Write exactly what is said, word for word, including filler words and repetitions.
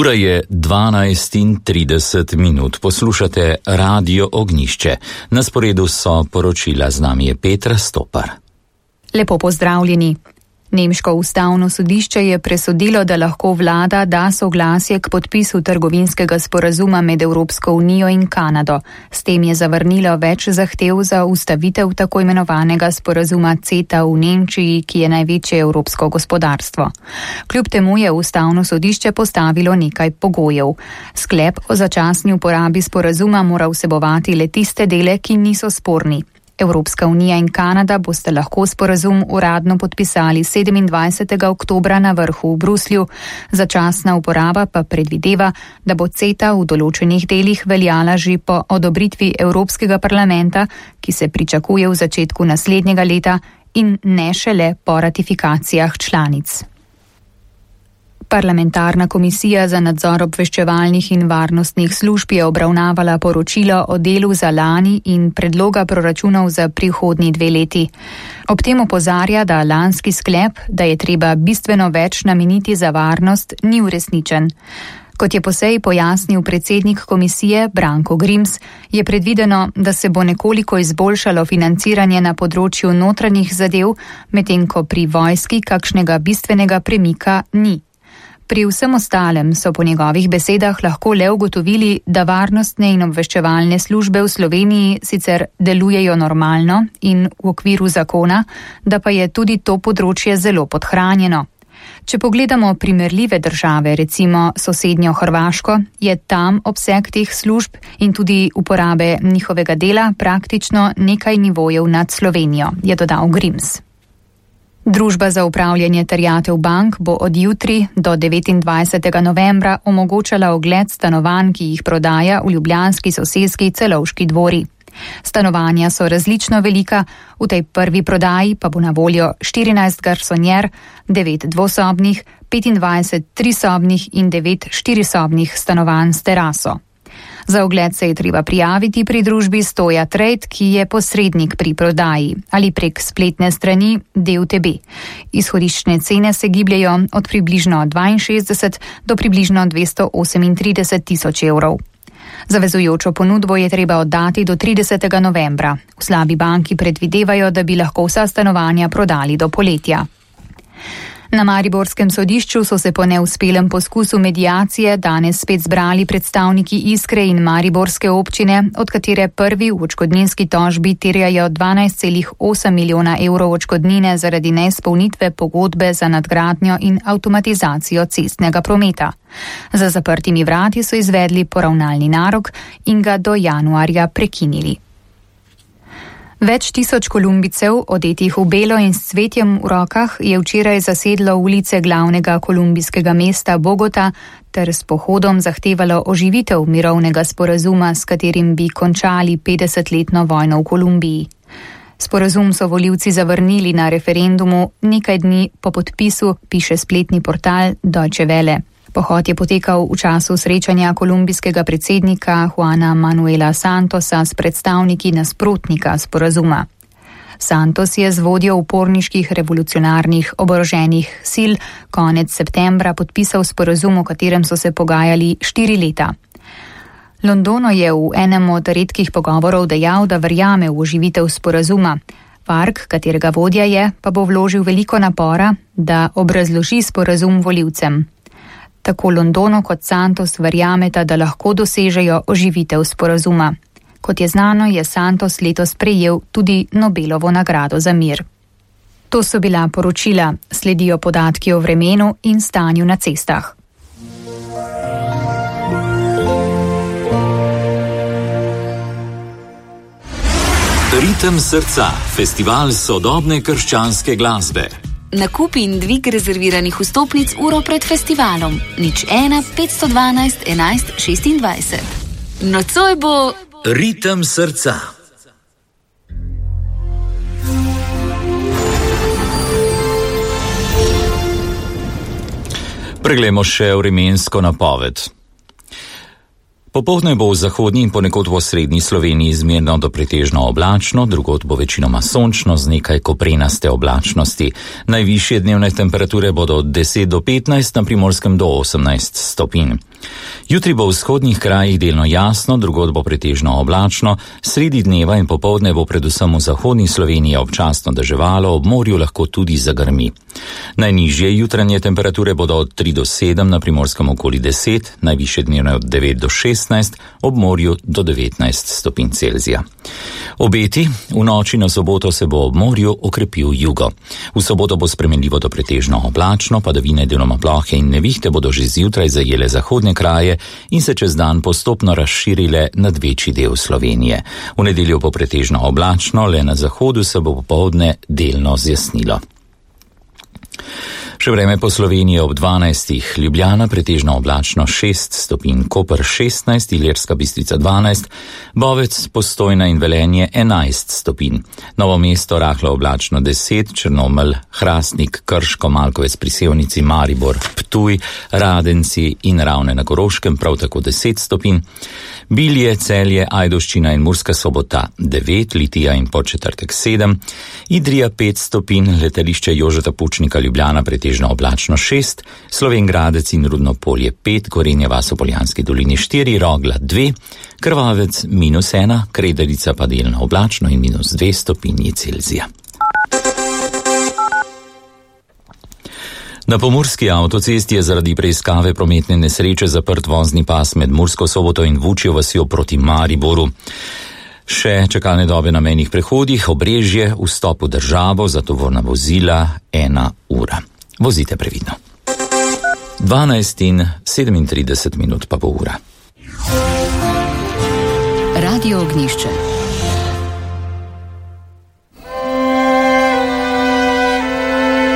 Ura je dvanajst in trideset minut. Poslušate Radio Ognjišče. Na sporedu so poročila, z nami je Petra Stopar. Lepo pozdravljeni. Nemško ustavno sodišče je presodilo, da lahko vlada da soglasje k podpisu trgovinskega sporazuma med Evropsko unijo in Kanado. S tem je zavrnilo več zahtev za ustavitev tako imenovanega sporazuma CETA v Nemčiji, ki je največje evropsko gospodarstvo. Kljub temu je ustavno sodišče postavilo nekaj pogojev. Sklep o začasni uporabi sporazuma mora vsebovati le tiste dele, ki niso sporni. Evropska unija in Kanada boste lahko sporazum uradno podpisali sedemindvajsetega oktobra na vrhu v Bruslju. Začasna uporaba pa predvideva, da bo CETA v določenih delih veljala že po odobritvi Evropskega parlamenta, ki se pričakuje v začetku naslednjega leta, in ne šele po ratifikacijah članic. Parlamentarna komisija za nadzor obveščevalnih in varnostnih služb je obravnavala poročilo o delu za lani in predloga proračunov za prihodnji dve leti. Ob tem opozarja, da lanski sklep, da je treba bistveno več nameniti za varnost, ni uresničen. Kot je po seji pojasnil predsednik komisije Branko Grims, je predvideno, da se bo nekoliko izboljšalo financiranje na področju notranjih zadev, medtem ko pri vojski kakšnega bistvenega premika ni. Pri vsem ostalem so po njegovih besedah lahko le ugotovili, da varnostne in obveščevalne službe v Sloveniji sicer delujejo normalno in v okviru zakona, da pa je tudi to področje zelo podhranjeno. Če pogledamo primerljive države, recimo sosednjo Hrvaško, je tam obseg teh služb in tudi uporabe njihovega dela praktično nekaj nivojev nad Slovenijo, je dodal Grims. Družba za upravljanje terjatev bank bo od jutri do devetindvajsetega novembra omogočala ogled stanovanj, ki jih prodaja v ljubljanski soseski Celovški dvori. Stanovanja so različno velika, v tej prvi prodaji pa bo na voljo štirinajst garsonjer, devet dvosobnih, petindvajset trisobnih in devet štirisobnih stanovanj s teraso. Za ogled se je treba prijaviti pri družbi Stoja Trade, ki je posrednik pri prodaji, ali prek spletne strani D U T B. Izhodiščne cene se gibljajo od približno dvainšestdeset do približno dvesto osemintrideset tisoč evrov. Zavezujočo ponudbo je treba oddati do tridesetega novembra. V slabi banki predvidevajo, da bi lahko vsa stanovanja prodali do poletja. Na mariborskem sodišču so se po neuspelem poskusu mediacije danes spet zbrali predstavniki Iskre in mariborske občine, od katere prvi v odškodninski tožbi terjajo dvanajst celih osem milijona evrov odškodnine zaradi neizpolnitve pogodbe za nadgradnjo in avtomatizacijo cestnega prometa. Za zaprtimi vrati so izvedli poravnalni narok in ga do januarja prekinili. Več tisoč Kolumbijcev, odetih v belo in s cvetjem v rokah, je včeraj zasedlo ulice glavnega kolumbijskega mesta Bogota ter s pohodom zahtevalo oživitev mirovnega sporazuma, s katerim bi končali petdesetletno vojno v Kolumbiji. Sporazum so volivci zavrnili na referendumu nekaj dni po podpisu, piše spletni portal Deutsche Welle. Pohod je potekal v času srečanja kolumbijskega predsednika Juana Manuela Santosa s predstavniki nasprotnika sporazuma. Santos je z vodjo uporniških revolucionarnih oboroženih sil konec septembra podpisal sporazum, o katerem so se pogajali štiri leta. Londono je v enem od redkih pogovorov dejal, da verjame v oživitev sporazuma. Farc, katerega vodja je, pa bo vložil veliko napora, da obrazloži sporazum volivcem. Tako Londono kot Santos verjameta, da lahko dosežejo oživitev sporazuma. Kot je znano, je Santos letos prejel tudi Nobelovo nagrado za mir. To so bila poročila, sledijo podatki o vremenu in stanju na cestah. Ritem srca, festival sodobne krščanske glasbe. Nakup in dvig rezerviranih vstopnic uro pred festivalom. Nič ena, petsto dvanajst, enajst, šestindvajset. Nocoj bo Ritem srca. Preglejmo še vremensko napoved. Popoldne bo v zahodnji in ponekod v osrednji Sloveniji zmerno do pretežno oblačno, drugod bo večinoma sončno z nekaj koprenaste oblačnosti. Najvišje dnevne temperature bodo od deset do petnajst, na Primorskem do osemnajst stopinj. Jutri bo v vzhodnih krajih delno jasno, drugod bo pretežno oblačno, sredi dneva in popoldne bo predvsem v zahodni Sloveniji občasno deževalo, ob morju lahko tudi zagrmi. Najnižje jutranje temperature bodo od tri do sedem, na Primorskem okoli deset, najvišje dnevne od devet do šestnajst, ob morju do devetnajst stopinj Celzija. Obeti: v noči na soboto se bo ob morju okrepil jugo. V soboto bo spremenljivo do pretežno oblačno, padavine, deloma plohe in nevihte bodo že zjutraj zajele zahodne kraje in se čez dan postopno razširile nad večji del Slovenije. V nedeljo bo pretežno oblačno, le na zahodu se bo popoldne delno zjasnilo. Še vreme po Sloveniji ob dvanajstih: Ljubljana pretežno oblačno šest stopinj, Koper šestnajst, Ilirska Bistrica dvanajst, Bovec, Postojna in Velenje enajst stopinj, Novo mesto rahlo oblačno deset, Črnomelj, Hrastnik, Krško, Malkovec pri Sevnici, Maribor, Ptuj, Radenci in Ravne na Koroškem prav tako deset stopinj, Bilje, Celje, Ajdovščina in Murska Sobota devet, Litija in Podčetrtek sedem, Idrija pet stopinj, Letališče Jožeta Pučnika Ljubljana pretežno oblačno šest, Slovenj Gradec in Rudno Polje pet, Gorenja vas v Poljanski dolini štiri, Rogla dve, Krvavec minus ena, Kredarica pa delno oblačno in minus dve stopinji Celzija. Na pomurski avtocesti je zaradi preiskave prometne nesreče zaprt vozni pas med Mursko Soboto in Vučjo vasjo proti Mariboru. Še čakalne dobe na mejnih prehodih, Obrežje, vstop v državo za tovorna vozila ena ura. Vozite previdno. dvanajst in sedemintrideset minut pa bo ura. Radio Ognjišče.